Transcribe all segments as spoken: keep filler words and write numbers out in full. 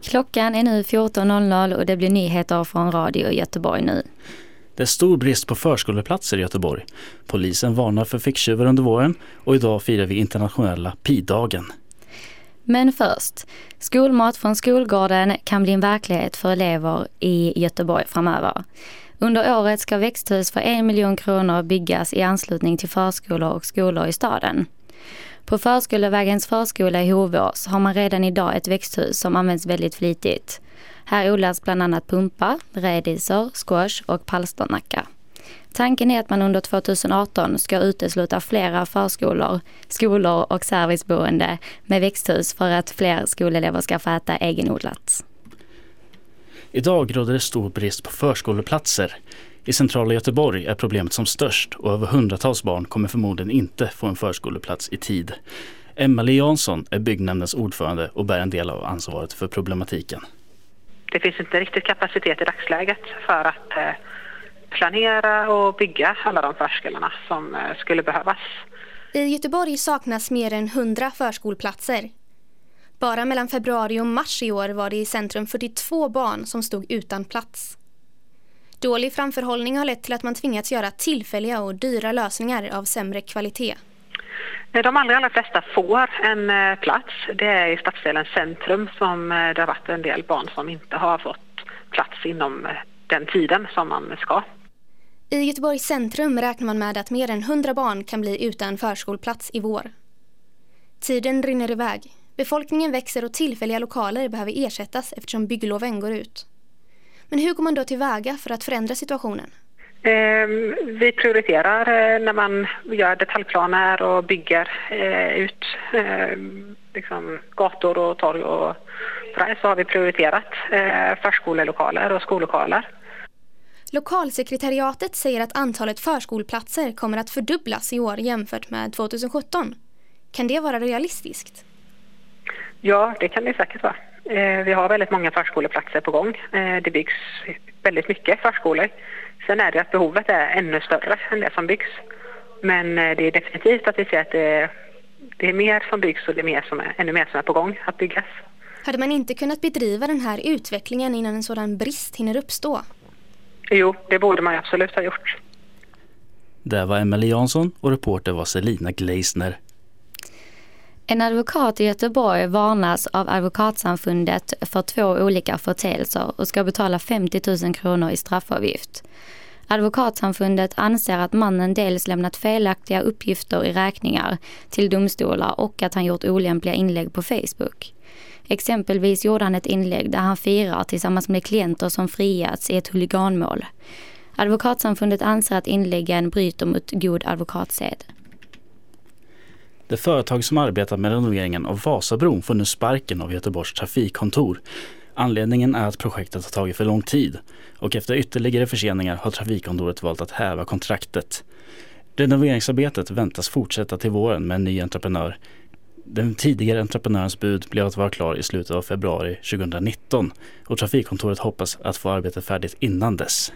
Klockan är nu fjorton noll noll och det blir nyheter från Radio Göteborg nu. Det är stor brist på förskoleplatser i Göteborg. Polisen varnar för ficktjuvar under våren och idag firar vi internationella Pi-dagen. Men först, skolmat från skolgården kan bli en verklighet för elever i Göteborg framöver. Under året ska växthus för en miljon kronor byggas i anslutning till förskolor och skolor i staden. På Förskolevägens förskola i Hovås har man redan idag ett växthus som används väldigt flitigt. Här odlas bland annat pumpa, rädisor, squash och palsternacka. Tanken är att man under tjugoarton ska utesluta flera förskolor, skolor och serviceboende med växthus för att fler skolelever ska få äta egenodlat. Idag råder det stor brist på förskoleplatser. I centrala Göteborg är problemet som störst och över hundratals barn kommer förmodligen inte få en förskoleplats i tid. Emily Jansson är byggnämndens ordförande och bär en del av ansvaret för problematiken. Det finns inte riktigt kapacitet i dagsläget för att eh, planera och bygga alla de förskolorna som eh, skulle behövas. I Göteborg saknas mer än hundra förskoleplatser. Bara mellan februari och mars i år var det i centrum fyrtiotvå barn som stod utan plats. Dålig framförhållning har lett till att man tvingats göra tillfälliga och dyra lösningar av sämre kvalitet. De allra, allra flesta får en eh, plats. Det är i stadsdelens centrum som eh, det har varit en del barn som inte har fått plats inom eh, den tiden som man ska. I Göteborgs centrum räknar man med att mer än hundra barn kan bli utan förskoleplats i vår. Tiden rinner iväg. Befolkningen växer och tillfälliga lokaler behöver ersättas eftersom byggloven går ut. Men hur går man då tillväga för att förändra situationen? Eh, vi prioriterar eh, när man gör detaljplaner och bygger eh, ut eh, liksom gator och torg och sådär, så har vi prioriterat eh, förskolelokaler och skollokaler. Lokalsekretariatet säger att antalet förskoleplatser kommer att fördubblas i år jämfört med tjugosjutton. Kan det vara realistiskt? Ja, det kan det säkert vara. Eh, vi har väldigt många förskoleplatser på gång. Eh, det byggs väldigt mycket förskolor. Sen är det att behovet är ännu större än det som byggs. Men eh, det är definitivt att vi ser att det, det är mer som byggs och det är mer som är, ännu mer som är på gång att byggas. Hade man inte kunnat bedriva den här utvecklingen innan en sådan brist hinner uppstå? Jo, det borde man absolut ha gjort. Det var Emily Jansson och reporter var Selina Gleisner. En advokat i Göteborg varnas av Advokatsamfundet för två olika förteelser och ska betala femtio tusen kronor i straffavgift. Advokatsamfundet anser att mannen dels lämnat felaktiga uppgifter i räkningar till domstolar och att han gjort olämpliga inlägg på Facebook. Exempelvis gjorde han ett inlägg där han firar tillsammans med klienter som friats i ett huliganmål. Advokatsamfundet anser att inläggen bryter mot god advokatsed. Det företag som arbetar med renoveringen av Vasabron får nu sparken av Göteborgs trafikkontor. Anledningen är att projektet har tagit för lång tid och efter ytterligare förseningar har trafikkontoret valt att häva kontraktet. Renoveringsarbetet väntas fortsätta till våren med en ny entreprenör. Den tidigare entreprenörens bud blev att vara klar i slutet av februari tjugonitton och trafikkontoret hoppas att få arbetet färdigt innan dess.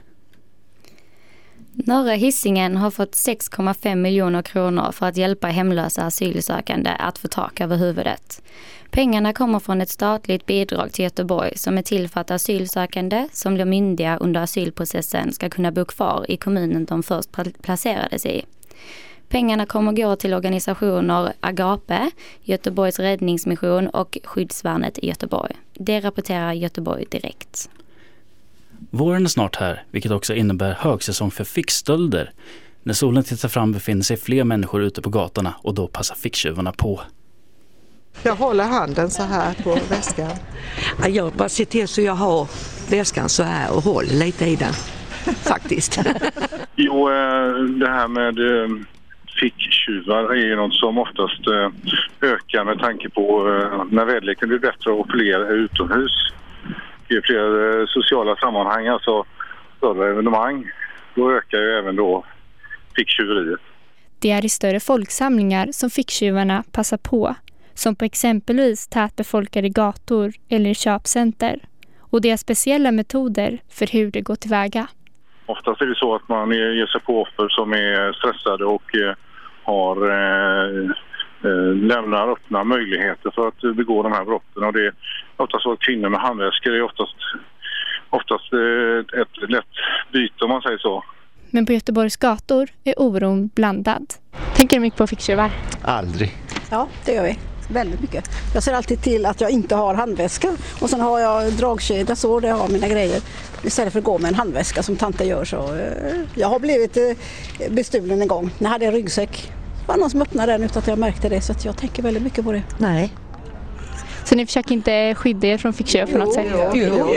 Norra Hisingen har fått sex komma fem miljoner kronor för att hjälpa hemlösa asylsökande att få tak över huvudet. Pengarna kommer från ett statligt bidrag till Göteborg som är till för att asylsökande som blir myndiga under asylprocessen ska kunna bo kvar i kommunen de först placerades i. Pengarna kommer gå till organisationer Agape, Göteborgs räddningsmission och Skyddsvärnet i Göteborg. Det rapporterar Göteborg Direkt. Våren är snart här, vilket också innebär högsäsong för fickstölder. När solen tittar fram befinner sig fler människor ute på gatorna och då passar ficktjuvarna på. Jag håller handen så här på väskan. Jag bara ser till så jag har väskan så här och håller lite i den, faktiskt. Jo, det här med ficktjuvar är ju något som oftast ökar med tanke på när väderleken blir bättre och fler är utomhus. I fler sociala sammanhang, alltså större evenemang, då ökar ju även då ficktjuveriet. Det är i större folksamlingar som ficktjuvarna passar på, som på exempelvis tätbefolkade gator eller köpcenter. Och det är speciella metoder för hur det går tillväga. Oftast är det så att man ger sig på offer som är stressade och har eh, lämnar öppna möjligheter för att begå de här brotten. Och det är oftast så att kvinnor med handväskor är oftast, oftast eh, ett lätt byte om man säger så. Men på Göteborgs gator är oron blandad. Tänker du mycket på ficktjuvar? Aldrig. Ja, det gör vi. Väldigt mycket. Jag ser alltid till att jag inte har handväska. Och sen har jag dragkedja så där jag har mina grejer. Istället för att gå med en handväska som tanten gör så. Eh, jag har blivit eh, bestulen en gång. När jag hade en ryggsäck. Det var någon som öppnade den utan att jag märkte det. Så att jag tänker väldigt mycket på det. Nej. Så ni försöker inte skydda er från ficktjuvar på något sätt? Jo, jo.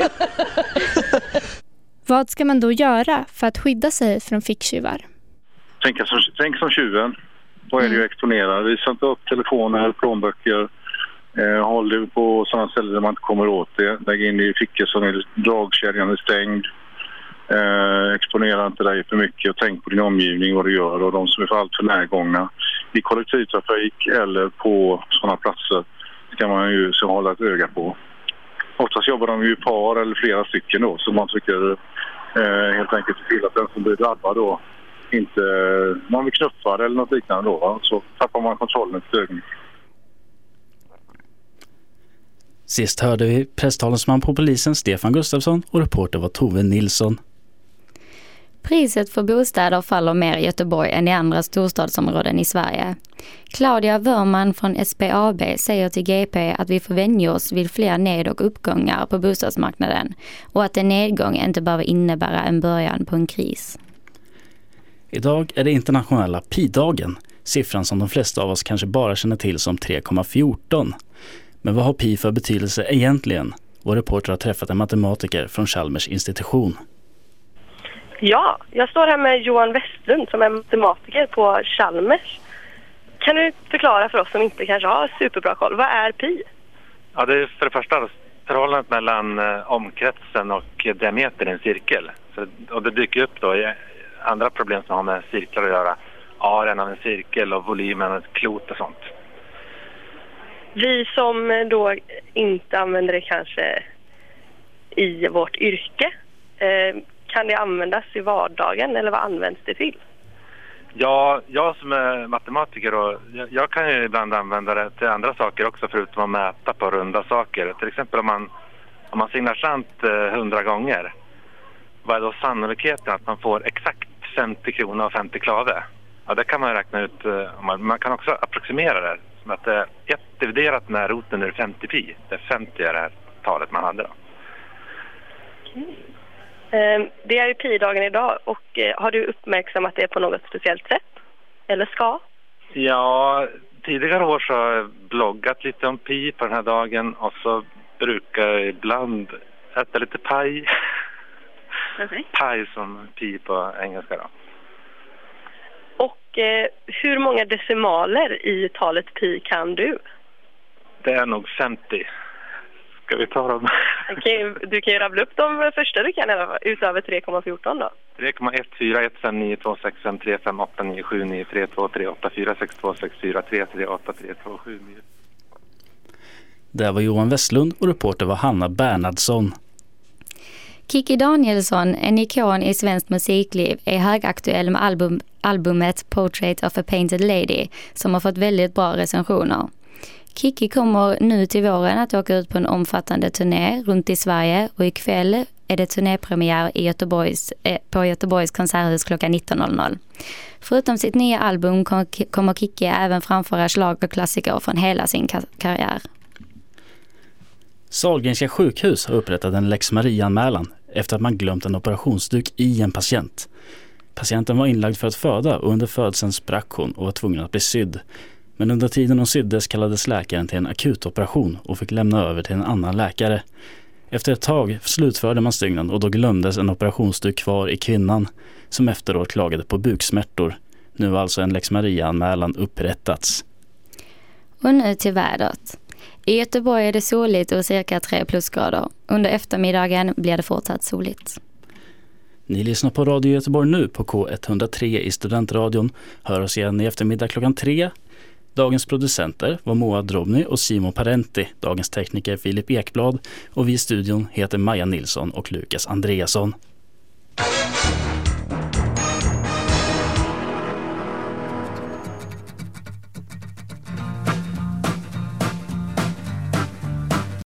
Vad ska man då göra för att skydda sig från ficktjuvar? Tänk som, tänk som tjuven. Då är det ju exponerad. Visa inte upp telefoner, plånböcker. Eh, håll det på sådana ställen där man inte kommer åt det. Lägg in i fickor som är dragkedjan är stängd. Eh, exponera inte dig för mycket och tänk på din omgivning, vad du gör. Och de som är för allt för närgångna i kollektivtrafik eller på sådana platser ska man ju så hålla ett öga på. Oftast jobbar de ju par eller flera stycken då, så man försöker eh, helt enkelt se till att den som blir drabbad då inte, man vill knuffa eller något liknande då, va? Så tappar man kontrollen ett ögonblick. Sist hörde vi presstalesman på polisen Stefan Gustafsson och reporter var Tove Nilsson. Priset för bostäder faller mer i Göteborg än i andra storstadsområden i Sverige. Claudia Wörman från S B A B säger till G P att vi får vänja oss vid fler ned- och uppgångar på bostadsmarknaden och att en nedgång inte behöver innebära en början på en kris. Idag är det internationella pi-dagen, siffran som de flesta av oss kanske bara känner till som tre komma fjorton. Men vad har pi för betydelse egentligen? Vår reporter har träffat en matematiker från Chalmers institution. Ja, jag står här med Johan Westlund som är matematiker på Chalmers. Kan du förklara för oss som inte kanske har superbra koll, vad är pi? Ja, det är för det första förhållandet mellan eh, omkretsen och diametern i en cirkel. Så, och det dyker upp då i andra problem som har med cirklar att göra. Arean av en cirkel och volymen av ett klot och sånt. Vi som då inte använder det kanske i vårt yrke, eh, kan det användas i vardagen eller vad används det till? Ja, jag som är matematiker och jag, jag kan ju ibland använda det till andra saker också förutom att mäta på runda saker. Till exempel om man, om man signar sant hundra eh, gånger, vad är då sannolikheten att man får exakt femtio kronor och femtio klave? Ja, det kan man räkna ut. Eh, man, man kan också approximera det som att eh, ett dividerat med roten ur femtio pi. Det är femtio är det här talet man hade då. Okej. Det är ju pi-dagen idag och har du uppmärksammat det på något speciellt sätt? Eller ska? Ja, tidigare år så har jag bloggat lite om pi på den här dagen och så brukar jag ibland äta lite paj. Okay. Paj som pi på engelska då. Och eh, hur många decimaler i talet pi kan du? Det är nog femtio. Ska vi ta dem? Okay, du kan ju rabbla upp de första du kan utöver tre komma fjorton då. tre komma ett fyra ett fem nio två sex fem tre fem åtta nio sju nio tre två tre åtta fyra sex två sex fyra tre tre åtta tre två sju nio. Där var Johan Westlund och reporter var Hanna Bernhardsson. Kikki Danielsson, en ikon i svenskt musikliv, är högaktuell med album, albumet Portrait of a Painted Lady som har fått väldigt bra recensioner. Kikki kommer nu till våren att åka ut på en omfattande turné runt i Sverige och ikväll är det turnépremiär i Göteborgs, eh, på Göteborgs konserthus klockan nitton noll noll. Förutom sitt nya album kommer Kikki även framföra schlagerklassiker från hela sin karriär. Sahlgrenska sjukhus har upprättat en Lex Maria-anmälan efter att man glömt en operationsduk i en patient. Patienten var inlagd för att föda och under födseln sprack hon och var tvungen att bli sydd. Men under tiden hon syddes kallades läkaren till en akutoperation och fick lämna över till en annan läkare. Efter ett tag slutförde man stygnen och då glömdes en operationsduk kvar i kvinnan som efteråt klagade på buksmärtor. Nu har alltså en Lex Maria-anmälan upprättats. Och nu till vädret. I Göteborg är det soligt och cirka tre plusgrader. Under eftermiddagen blir det fortsatt soligt. Ni lyssnar på Radio Göteborg nu på K etthundratre i Studentradion. Hör oss igen i eftermiddag klockan tre. Dagens producenter var Moa Drobny och Simon Parenti. Dagens tekniker Filip Ekblad och vi i studion heter Maja Nilsson och Lukas Andreasson.